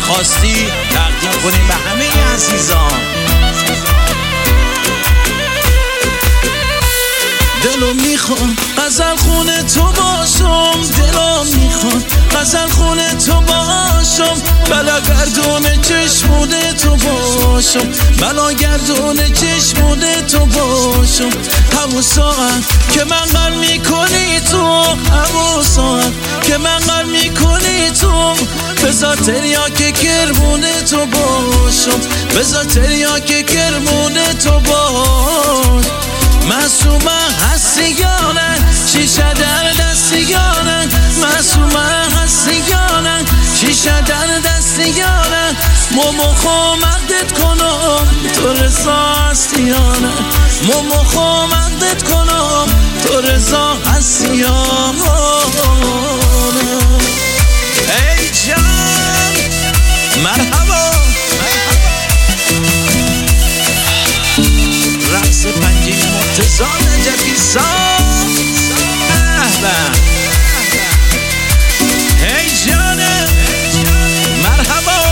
خواستی تقدیم کنیم به همه عزیزان. دلو میخوام غزل خونه تو باشم، دلو میخوام غزل خونه تو باشم، بلا گردون چشمونه تو باشم، بلا گردون چشمونه تو باشم. همون ساعت که من غم میکنی تو، همون ساعت که من غم میکنی تو، بذار تریاک کرمونه تو باشم، بذار تریاک کرمونه تو باش. معصومه هستی یا نه، شیشه در دستی یا نه، معصومه هستی یا نه، شیشه در دستی یا نه، مومو مقدت کنم تو رضا هستی یا نه، مومو مقدت کنم تو رضا هستی یا نه. ای جان مرحبا، رقص پنجه مرتضی نجفی سام. ای جانه مرحبا.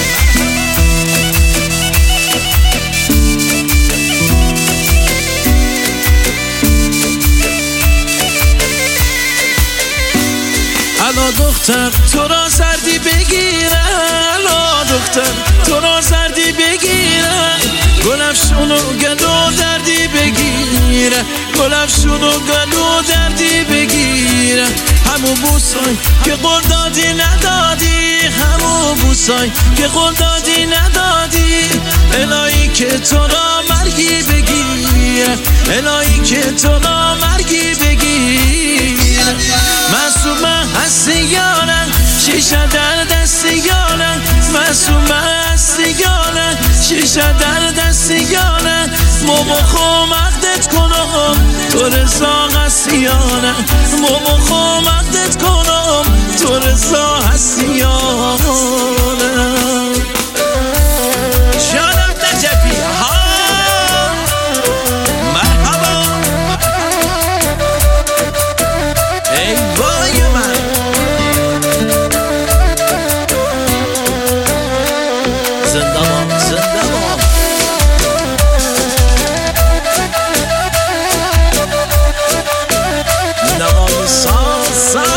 الا دختر تو را سردی بگیره، الا دختر تو را سردی بگیره، گلفشونو گلو دردی بگیره، گلفشونو گلو دردی بگیره. همون بوسای که قول دادی ندادی، همون بوسای که قول دادی ندادی، الهی که تو را مرگی بگیره، الهی که تو را مرگی بگیره. معصومه هستی یا نه، شیشه در دستی یا نه، معصومه هستی یا نه، شیشه در دستی یا نه، مومو مقدت کنم تو رضا هستی یا نه، مومو مقدت کنم تو رضا هستی یا نه. جانم نجفی ها مرحبا. ای بای من زنده‌باد زنده‌باد. نوام سازم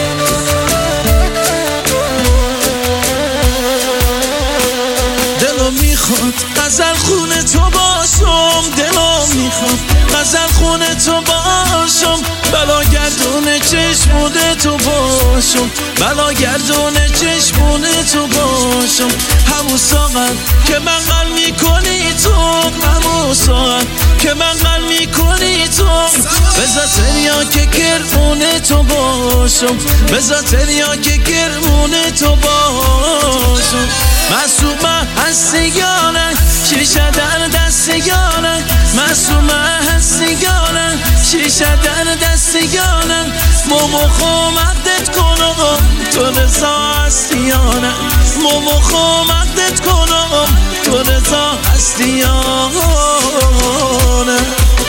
دلو میخواد غزل خونه تو باشم، دلو میخواد غزل خونه تو باشم، بلا گردون چشمونه تو باشم، بلا گردون چشمونه تو باشم. همون ساعت که من غم میکنی تو، همون ساعت که من غم میکنی تو، بذار تریاک کرمونه تو باشم، بذار تریاک کرمونه تو باشم. معصومه هستی یا نه، شیشه در دستی یا نه، معصومه هستی یا نه، شیشه در دستی یا نه، مومو مقدت کنم تو رضا هستی یا نه، مومو مقدت کنم تو رضا هستی یا نه.